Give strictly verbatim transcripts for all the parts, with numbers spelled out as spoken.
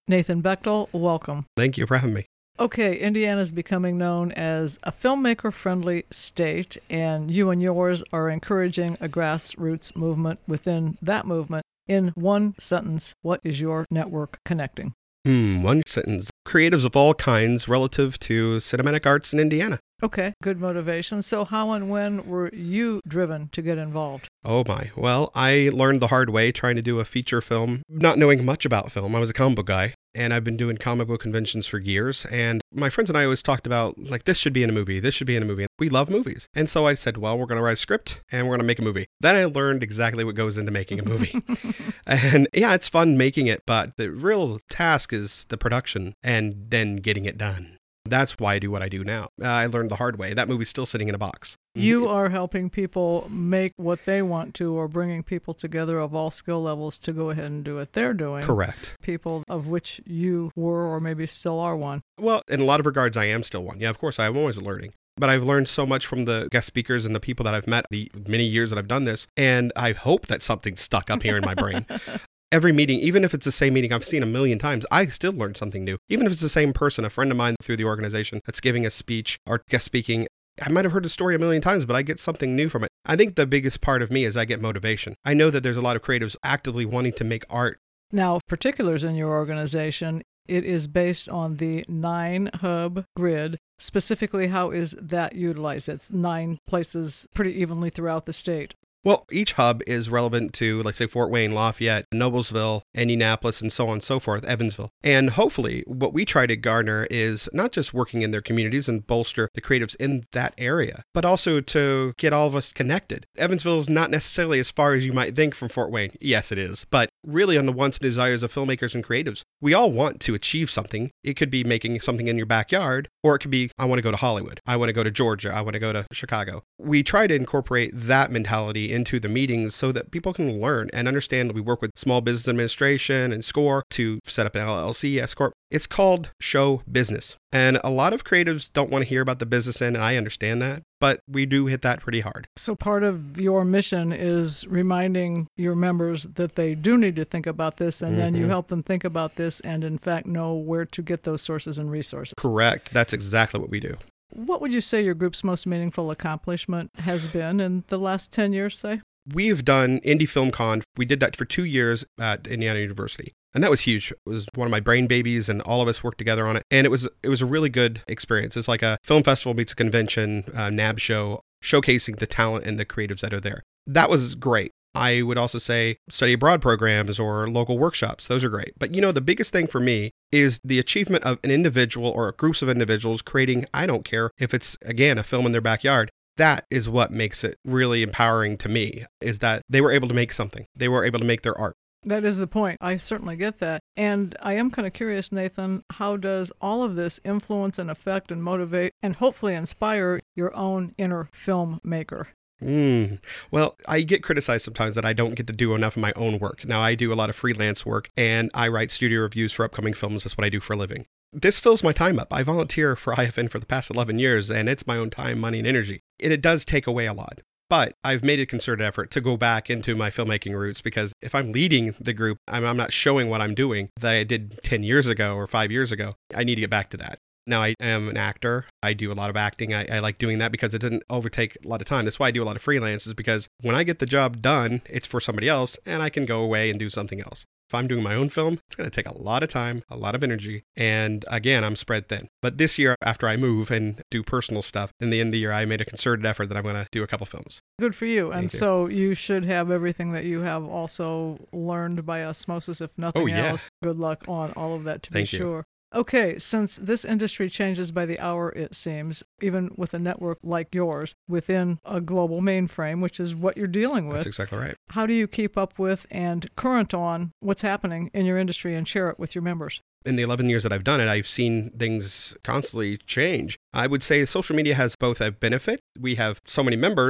Nathan Bechtel, welcome. Thank you for having me. Okay, Indiana is becoming known as a filmmaker-friendly state, and you and yours are encouraging a grassroots movement within that movement. In one sentence, what is your network connecting? Hmm, one sentence. Creatives of all kinds relative to cinematic arts in Indiana. Okay, good motivation. So how and when were you driven to get involved? Oh my. Well, I learned the hard way trying to do a feature film, not knowing much about film. I was a comic book guy, and I've been doing comic book conventions for years. And my friends and I always talked about, like, this should be in a movie. This should be in a movie. We love movies. And so I said, well, we're going to write a script and we're going to make a movie. Then I learned exactly what goes into making a movie. And yeah, it's fun making it, but the real task is the production and then getting it done. That's why I do what I do now. Uh, I learned the hard way. That movie's still sitting in a box. You are helping people make what they want to, or bringing people together of all skill levels to go ahead and do what they're doing. Correct. People of which you were or maybe still are one. Well, in a lot of regards, I am still one. Yeah, of course, I'm always learning. But I've learned so much from the guest speakers and the people that I've met the many years that I've done this, and I hope that something's stuck up here in my brain. Every meeting, even if it's the same meeting I've seen a million times, I still learn something new. Even if it's the same person, a friend of mine through the organization that's giving a speech or guest speaking, I might have heard the story a million times, but I get something new from it. I think the biggest part of me is I get motivation. I know that there's a lot of creatives actively wanting to make art. Now, particulars in your organization, it is based on the nine hub grid. Specifically, how is that utilized? It's nine places pretty evenly throughout the state. Well, each hub is relevant to, let's say, Fort Wayne, Lafayette, Noblesville, Indianapolis, and so on and so forth, Evansville. And hopefully, what we try to garner is not just working in their communities and bolster the creatives in that area, but also to get all of us connected. Evansville is not necessarily as far as you might think from Fort Wayne. Yes, it is. But really on the wants and desires of filmmakers and creatives. We all want to achieve something. It could be making something in your backyard, or it could be, I want to go to Hollywood. I want to go to Georgia. I want to go to Chicago. We try to incorporate that mentality into the meetings so that people can learn and understand. We work with Small Business Administration and SCORE to set up an L L C, S Corp. It's called show business. And a lot of creatives don't want to hear about the business end, and I understand that, but we do hit that pretty hard. So part of your mission is reminding your members that they do need to think about this, and mm-hmm. then you help them think about this and, in fact, know where to get those sources and resources. Correct. That's exactly what we do. What would you say your group's most meaningful accomplishment has been in the last ten years, say? We've done Indie Film Con. We did that for two years at Indiana University. And that was huge. It was one of my brain babies, and all of us worked together on it. And it was it was a really good experience. It's like a film festival meets a convention, a N A B show, showcasing the talent and the creatives that are there. That was great. I would also say study abroad programs or local workshops. Those are great. But you know, the biggest thing for me is the achievement of an individual or groups of individuals creating, I don't care if it's, again, a film in their backyard. That is what makes it really empowering to me, is that they were able to make something. They were able to make their art. That is the point. I certainly get that. And I am kind of curious, Nathan, how does all of this influence and affect and motivate and hopefully inspire your own inner filmmaker? Mm. Well, I get criticized sometimes that I don't get to do enough of my own work. Now, I do a lot of freelance work, and I write studio reviews for upcoming films. That's what I do for a living. This fills my time up. I volunteer for I F N for the past eleven years, and it's my own time, money, and energy. And it does take away a lot. But I've made a concerted effort to go back into my filmmaking roots, because if I'm leading the group, I'm, I'm not showing what I'm doing that I did ten years ago or five years ago. I need to get back to that. Now, I am an actor. I do a lot of acting. I, I like doing that because it doesn't overtake a lot of time. That's why I do a lot of freelance, is because when I get the job done, it's for somebody else, and I can go away and do something else. If I'm doing my own film, it's going to take a lot of time, a lot of energy, and again, I'm spread thin. But this year, after I move and do personal stuff, in the end of the year, I made a concerted effort that I'm going to do a couple films. Good for you. And Thank so you. you should have everything that you have also learned by osmosis, if nothing oh, yeah. else. Good luck on all of that, to Thank be you. sure. Okay, since this industry changes by the hour, it seems, even with a network like yours, within a global mainframe, which is what you're dealing with. That's exactly right. How do you keep up with and current on what's happening in your industry and share it with your members? In the eleven years that I've done it, I've seen things constantly change. I would say social media has both a benefit. We have so many members.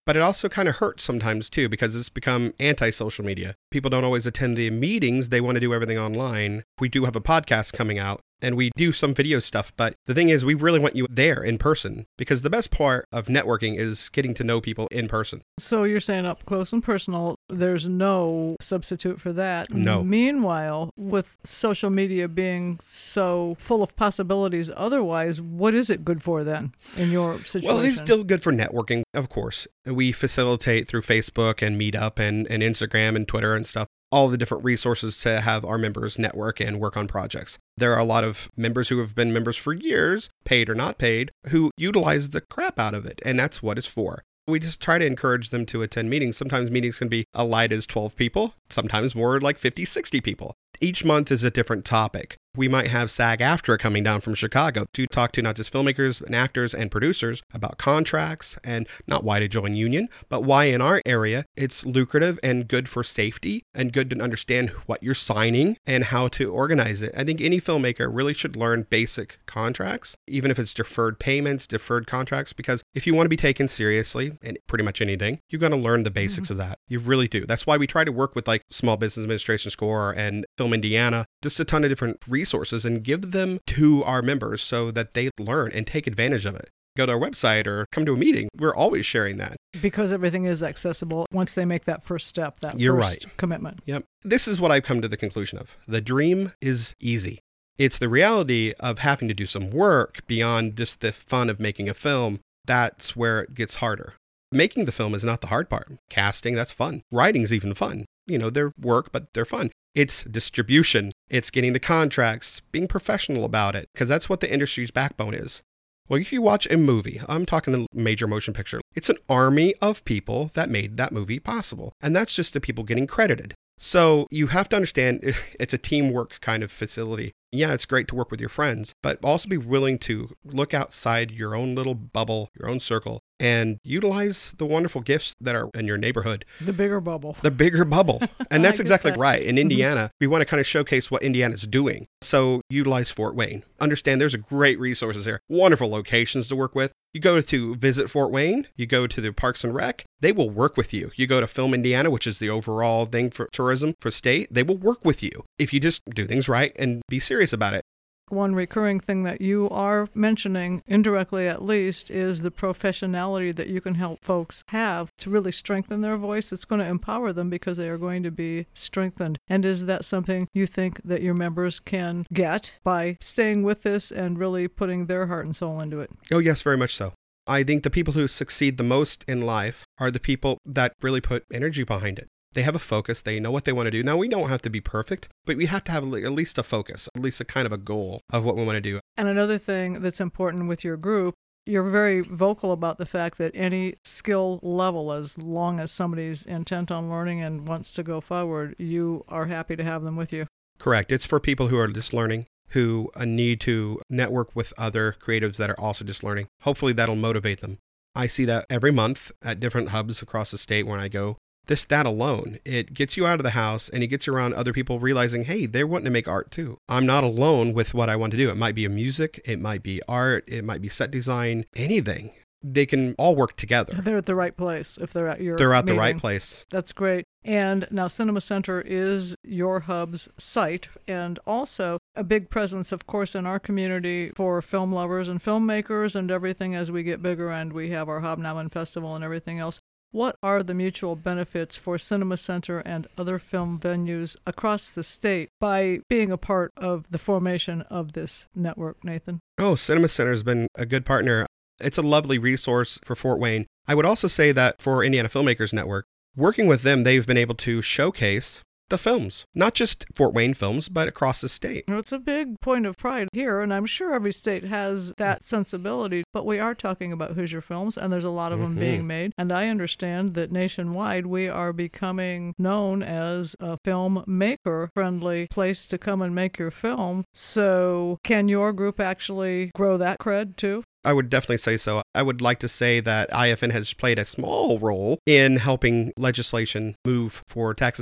But it also kind of hurts sometimes too, because it's become anti-social media. People don't always attend the meetings. They want to do everything online. We do have a podcast coming out and we do some video stuff. But the thing is, we really want you there in person, because the best part of networking is getting to know people in person. So you're saying up close and personal, there's no substitute for that. No. Meanwhile, with social media being so full of possibilities otherwise, what is it good for then in your situation? Well, it is still good for networking, of course. We facilitate through Facebook and Meetup and, and Instagram and Twitter and stuff, all the different resources to have our members network and work on projects. There are a lot of members who have been members for years, paid or not paid, who utilize the crap out of it, and that's what it's for. We just try to encourage them to attend meetings. Sometimes meetings can be as light as twelve people, sometimes more like fifty, sixty people. Each month is a different topic. We might have SAG-AFTRA coming down from Chicago to talk to not just filmmakers and actors and producers about contracts and not why to join union, but why in our area it's lucrative and good for safety and good to understand what you're signing and how to organize it. I think any filmmaker really should learn basic contracts, even if it's deferred payments, deferred contracts, because if you want to be taken seriously in pretty much anything, you've got to learn the basics mm-hmm. of that. You really do. That's why we try to work with like Small Business Administration Score and Film Indiana, just a ton of different resources, and give them to our members so that they learn and take advantage of it. Go to our website or come to a meeting. We're always sharing that. Because everything is accessible once they make that first step, that You're first right. commitment. Yep. This is what I've come to the conclusion of. The dream is easy. It's the reality of having to do some work beyond just the fun of making a film. That's where it gets harder. Making the film is not the hard part. Casting, that's fun. Writing's even fun. You know, they're work, but they're fun. It's distribution. It's getting the contracts, being professional about it, because that's what the industry's backbone is. Well, if you watch a movie, I'm talking a major motion picture, it's an army of people that made that movie possible. And that's just the people getting credited. So you have to understand it's a teamwork kind of facility. Yeah, it's great to work with your friends, but also be willing to look outside your own little bubble, your own circle, and utilize the wonderful gifts that are in your neighborhood. The bigger bubble. The bigger bubble. And that's exactly that. right. In Indiana, Mm-hmm. we want to kind of showcase what Indiana's doing. So utilize Fort Wayne. Understand there's a great resources there. Wonderful locations to work with. You go to visit Fort Wayne, you go to the Parks and Rec, they will work with you. You go to Film Indiana, which is the overall thing for tourism for state, they will work with you if you just do things right and be serious about it. One recurring thing that you are mentioning, indirectly at least, is the professionality that you can help folks have to really strengthen their voice. It's going to empower them because they are going to be strengthened. And is that something you think that your members can get by staying with this and really putting their heart and soul into it? Oh, yes, very much so. I think the people who succeed the most in life are the people that really put energy behind it. They have a focus. They know what they want to do. Now, we don't have to be perfect, but we have to have at least a focus, at least a kind of a goal of what we want to do. And another thing that's important with your group, you're very vocal about the fact that any skill level, as long as somebody's intent on learning and wants to go forward, you are happy to have them with you. Correct. It's for people who are just learning, who need to network with other creatives that are also just learning. Hopefully that'll motivate them. I see that every month at different hubs across the state when I go. This, that alone, it gets you out of the house and it gets you around other people realizing, hey, they're wanting to make art too. I'm not alone with what I want to do. It might be a music, it might be art, it might be set design, anything. They can all work together. They're at the right place if they're at your They're at meeting. the right place. That's great. And now Cinema Center is your hub's site, and also a big presence, of course, in our community for film lovers and filmmakers and everything as we get bigger and we have our Hobnobbin Festival and everything else. What are the mutual benefits for Cinema Center and other film venues across the state by being a part of the formation of this network, Nathan? Oh, Cinema Center has been a good partner. It's a lovely resource for Fort Wayne. I would also say that for Indiana Filmmakers Network, working with them, they've been able to showcase the films, not just Fort Wayne films, but across the state. Well, it's a big point of pride here, and I'm sure every state has that sensibility, but we are talking about Hoosier films, and there's a lot of them mm-hmm. being made, and I understand that nationwide we are becoming known as a film maker-friendly place to come and make your film, so can your group actually grow that cred too? I would definitely say so. I would like to say that I F N has played a small role in helping legislation move for tax incentives.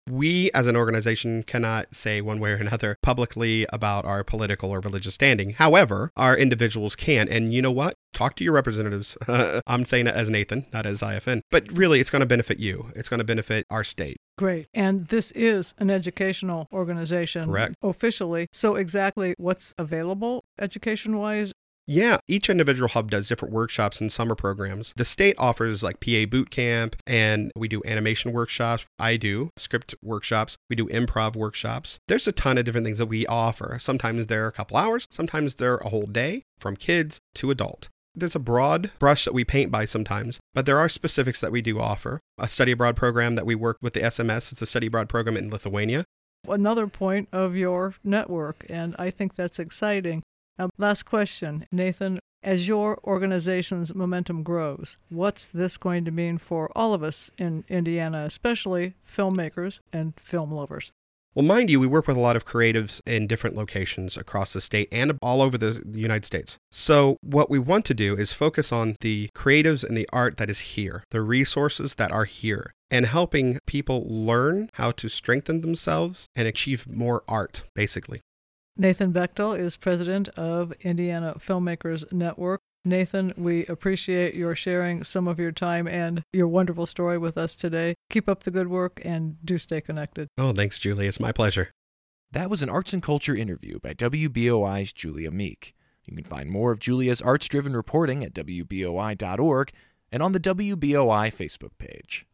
We as an organization cannot say one way or another publicly about our political or religious standing. However, our individuals can. And you know what? Talk to your representatives. I'm saying it as Nathan, not as I F N. But really, it's going to benefit you. It's going to benefit our state. Great. And this is an educational organization. Correct. Officially. So exactly what's available education-wise? Yeah, each individual hub does different workshops and summer programs. The state offers like P A boot camp, and we do animation workshops. I do script workshops. We do improv workshops. There's a ton of different things that we offer. Sometimes they're a couple hours. Sometimes they're a whole day, from kids to adult. There's a broad brush that we paint by sometimes, but there are specifics that we do offer. A study abroad program that we work with the S M S. It's a study abroad program in Lithuania. Another point of your network, and I think that's exciting. Now, last question, Nathan. As your organization's momentum grows, what's this going to mean for all of us in Indiana, especially filmmakers and film lovers? Well, mind you, we work with a lot of creatives in different locations across the state and all over the United States. So what we want to do is focus on the creatives and the art that is here, the resources that are here, and helping people learn how to strengthen themselves and achieve more art, basically. Nathan Bechtel is president of Indiana Filmmakers Network. Nathan, we appreciate your sharing some of your time and your wonderful story with us today. Keep up the good work and do stay connected. Oh, thanks, Julie. It's my pleasure. That was an Arts and Culture interview by W B O I's Julia Meek. You can find more of Julia's arts-driven reporting at W B O I dot org and on the W B O I Facebook page.